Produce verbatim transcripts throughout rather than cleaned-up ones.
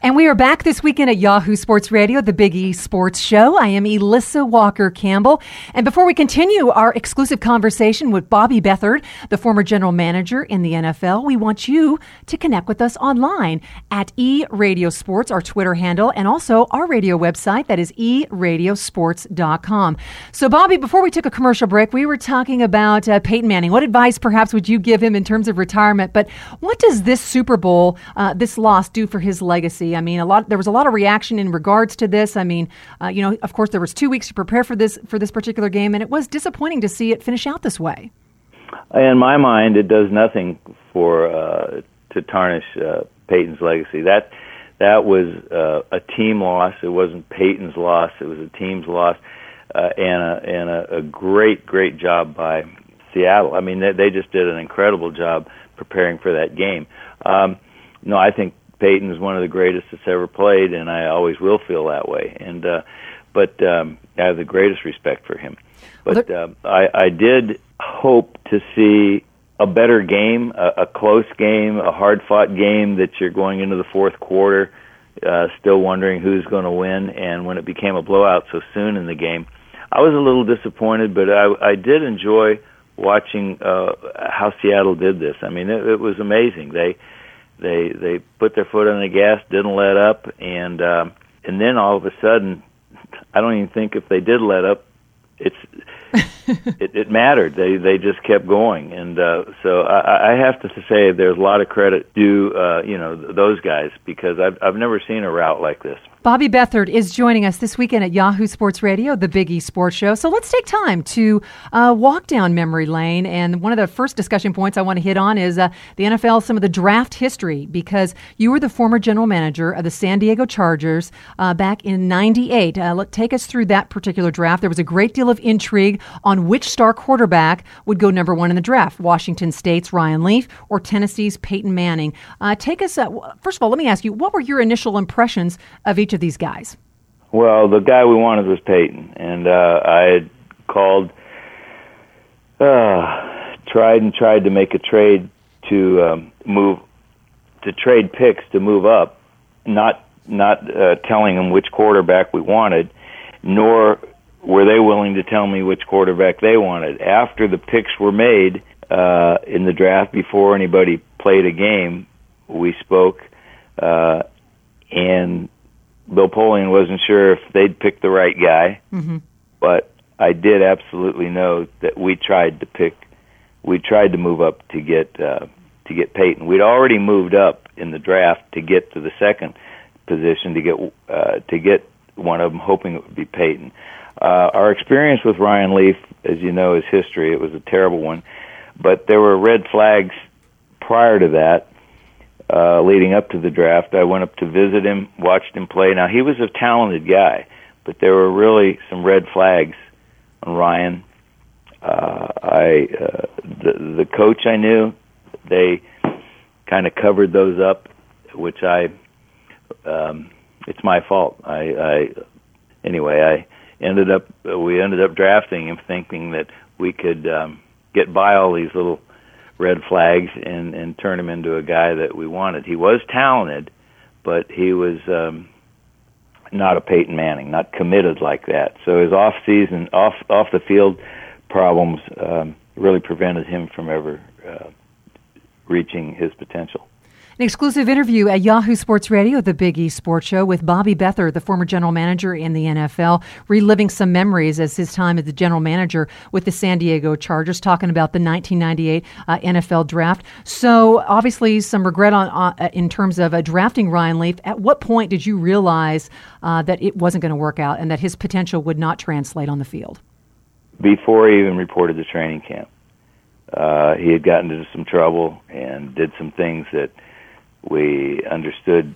And we are back this weekend at Yahoo Sports Radio, the Big E Sports Show. I am Elissa Walker-Campbell. And before we continue our exclusive conversation with Bobby Beathard, the former general manager in the N F L, we want you to connect with us online at eRadioSports, our Twitter handle, and also our radio website, that is e radio sports dot com. So, Bobby, before we took a commercial break, we were talking about uh, Peyton Manning. What advice, perhaps, would you give him in terms of retirement? But what does this Super Bowl, uh, this loss, do for his legacy? I mean, a lot. There was a lot of reaction in regards to this. I mean, uh, you know, of course, there was two weeks to prepare for this for this particular game, and it was disappointing to see it finish out this way. In my mind, it does nothing for uh, to tarnish uh, Peyton's legacy. That that was uh, a team loss. It wasn't Peyton's loss. It was a team's loss, uh, and a and a, a great great job by Seattle. I mean, they, they just did an incredible job preparing for that game. Um, no, I think Peyton is one of the greatest that's ever played, and I always will feel that way. And uh, but um, I have the greatest respect for him. But uh, I, I did hope to see a better game, a, a close game, a hard-fought game that you're going into the fourth quarter, uh, still wondering who's going to win. And when it became a blowout so soon in the game, I was a little disappointed, but I, I did enjoy watching uh, how Seattle did this. I mean, it, it was amazing. They They they put their foot on the gas, didn't let up, and um, and then all of a sudden, I don't even think if they did let up, it's it, it mattered. They they just kept going, and uh, so I, I have to say there's a lot of credit due uh, you know those guys, because I've I've never seen a rout like this. Bobby Beathard is joining us this weekend at Yahoo Sports Radio, the Big E Sports Show. So let's take time to uh, walk down memory lane. And one of the first discussion points I want to hit on is uh, the N F L, some of the draft history, because you were the former general manager of the San Diego Chargers uh, back in ninety-eight. Uh, let, take us through that particular draft. There was a great deal of intrigue on which star quarterback would go number one in the draft, Washington State's Ryan Leaf or Tennessee's Peyton Manning. Uh, take us, uh, first of all, let me ask you, what were your initial impressions of each of these guys? Well, the guy we wanted was Peyton, and uh, I had called, uh, tried and tried to make a trade to um, move, to trade picks to move up, not not uh, telling them which quarterback we wanted, nor were they willing to tell me which quarterback they wanted. After the picks were made uh, in the draft, before anybody played a game, we spoke, uh, and Bill Polian wasn't sure if they'd pick the right guy, mm-hmm. but I did absolutely know that we tried to pick, we tried to move up to get uh, to get Peyton. We'd already moved up in the draft to get to the second position to get uh, to get one of them, hoping it would be Peyton. Uh, our experience with Ryan Leaf, as you know, is history. It was a terrible one, but there were red flags prior to that. Uh, leading up to the draft, I went up to visit him, watched him play. Now, he was a talented guy, but there were really some red flags on Ryan. Uh, I uh, the, the coach I knew, they kind of covered those up, which I, um, it's my fault. I, I anyway, I ended up, we ended up drafting him thinking that we could um, get by all these little red flags and, and turn him into a guy that we wanted. He was talented, but he was um, not a Peyton Manning, not committed like that. So his off season, off off the field problems um, really prevented him from ever uh, reaching his potential. An exclusive interview at Yahoo Sports Radio, the Big E Sports Show, with Bobby Beathard, the former general manager in the N F L, reliving some memories as his time as the general manager with the San Diego Chargers, talking about the nineteen ninety-eight uh, N F L draft. So obviously some regret on uh, in terms of uh, drafting Ryan Leaf. At what point did you realize uh, that it wasn't going to work out and that his potential would not translate on the field? Before he even reported to training camp. Uh, he had gotten into some trouble and did some things that we understood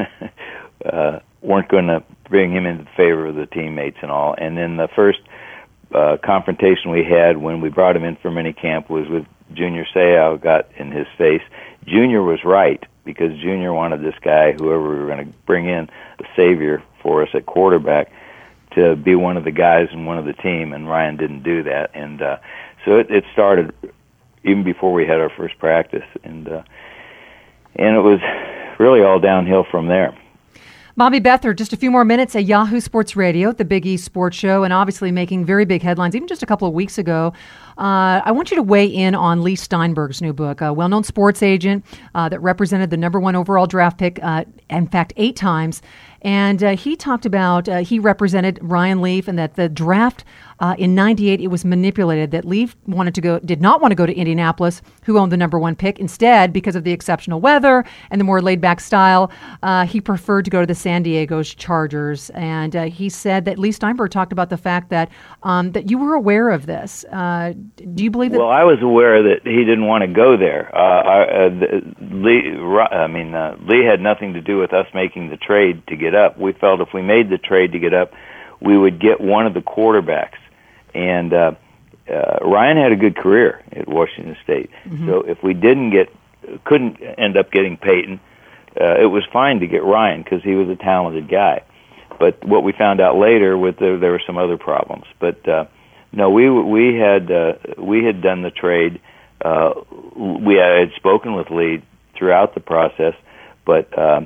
uh, weren't going to bring him into favor of the teammates and all. And then the first uh, confrontation we had when we brought him in for minicamp was with Junior Seau, got in his face. Junior was right, because Junior wanted this guy, whoever we were going to bring in, the savior for us at quarterback, to be one of the guys and one of the team, and Ryan didn't do that. And uh, so it, it started even before we had our first practice, and uh, and it was really all downhill from there. Bobby Beathard, just a few more minutes at Yahoo Sports Radio, the Big East Sports Show, and obviously making very big headlines, even just a couple of weeks ago. Uh, I want you to weigh in on Lee Steinberg's new book, a well-known sports agent uh, that represented the number one overall draft pick, uh, in fact, eight times. And uh, he talked about, uh, he represented Ryan Leaf, and that the draft uh, in ninety-eight, it was manipulated, that Leaf wanted to go, did not want to go to Indianapolis, who owned the number one pick. Instead, because of the exceptional weather and the more laid-back style, uh, he preferred to go to the San Diego Chargers. And uh, he said that Lee Steinberg talked about the fact that um, that you were aware of this. Uh, do you believe that? Well, I was aware that he didn't want to go there. Uh, I, uh, the, Lee, I mean, uh, Lee had nothing to do with us making the trade to get up. We felt if we made the trade to get up, we would get one of the quarterbacks. And uh, uh, Ryan had a good career at Washington State. Mm-hmm. So if we didn't get, couldn't end up getting Peyton, uh, it was fine to get Ryan because he was a talented guy. But what we found out later, with the, there were some other problems. But uh, no, we we had uh, we had done the trade. Uh, we had spoken with Lee throughout the process, but um,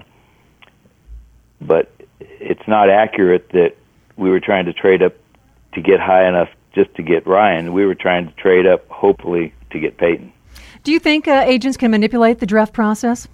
but it's not accurate that we were trying to trade up to get high enough just to get Ryan. We were trying to trade up, hopefully, to get Peyton. Do you think uh, agents can manipulate the draft process?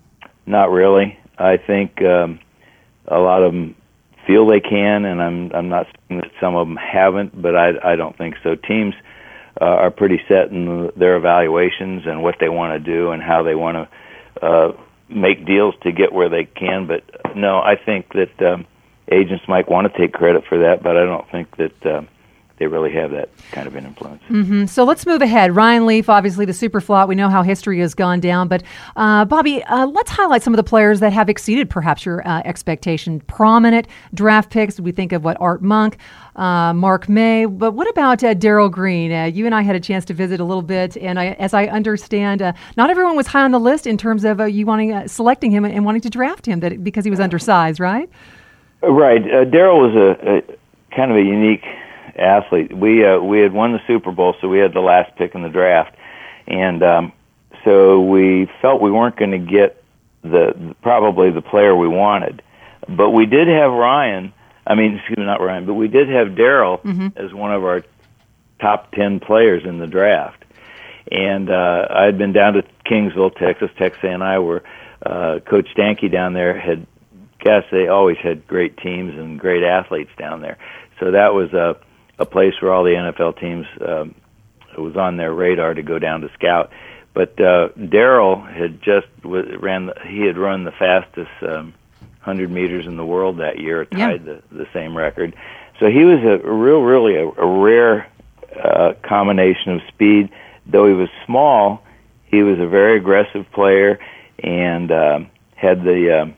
Not really. I think um, a lot of them feel they can, and I'm I'm not saying that some of them haven't, but I I don't think so. Teams uh, are pretty set in their evaluations and what they want to do and how they want to uh, make deals to get where they can. But no, I think that um, agents might want to take credit for that, but I don't think that uh, they really have that kind of an influence. Mm-hmm. So let's move ahead. Ryan Leaf, obviously the super flop. We know how history has gone down. But, uh, Bobby, uh, let's highlight some of the players that have exceeded perhaps your uh, expectation. Prominent draft picks. We think of what Art Monk, uh, Mark May. But what about uh, Darrell Green? Uh, you and I had a chance to visit a little bit. And I, as I understand, uh, not everyone was high on the list in terms of uh, you wanting uh, selecting him and wanting to draft him that because he was undersized, right? Right. Uh, Darrell was a, a kind of a unique athlete. We uh, we had won the Super Bowl, so we had the last pick in the draft, and um, so we felt we weren't going to get the probably the player we wanted, but we did have Ryan. I mean, excuse me, not Ryan, but we did have Darrell mm-hmm. as one of our top ten players in the draft. And uh, I had been down to Kingsville, Texas. Texas and I were uh, Coach Stanky down there had. Guess they always had great teams and great athletes down there. So that was a a place where all the N F L teams um, it was on their radar to go down to scout. But uh, Darrell had just w- ran. The, he had run the fastest um, one hundred meters in the world that year, tied yeah. the the same record. So he was a real, really a, a rare uh, combination of speed. Though he was small, he was a very aggressive player and um, had the um,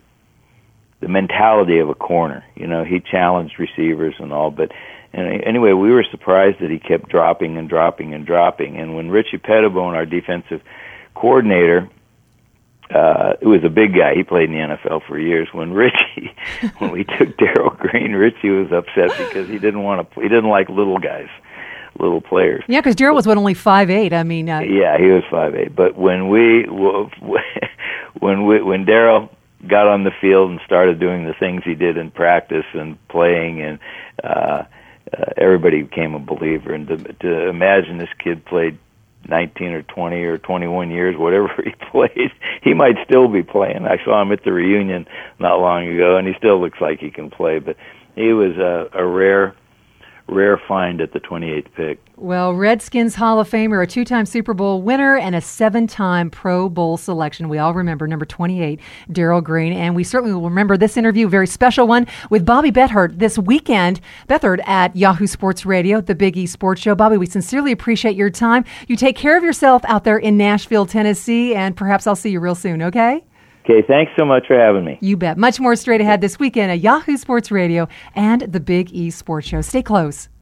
the mentality of a corner. You know, he challenged receivers and all, but and anyway, we were surprised that he kept dropping and dropping and dropping. And when Richie Pettibone, our defensive coordinator, uh, it was a big guy. He played in the N F L for years. When Richie, when we took Darrell Green, Richie was upset because he didn't want to. He didn't like little guys, little players. Yeah, because Darrell was what, only five eight. I mean, uh... yeah, he was five eight. But when we when we when Darrell got on the field and started doing the things he did in practice and playing, and uh, uh, everybody became a believer. And to, to imagine this kid played nineteen or twenty or twenty-one years, whatever he played, he might still be playing. I saw him at the reunion not long ago, and he still looks like he can play. But he was a, a rare, rare find at the twenty-eighth pick. Well, Redskins Hall of Famer, a two-time Super Bowl winner, and a seven-time Pro Bowl selection. We all remember number twenty-eight, Darrell Green, and we certainly will remember this interview, a very special one, with Bobby Beathard this weekend. Beathard at Yahoo Sports Radio, the Big East Sports Show. Bobby, we sincerely appreciate your time. You take care of yourself out there in Nashville, Tennessee, and perhaps I'll see you real soon, okay? Okay, thanks so much for having me. You bet. Much more straight ahead this weekend at Yahoo Sports Radio and the Big East Sports Show. Stay close.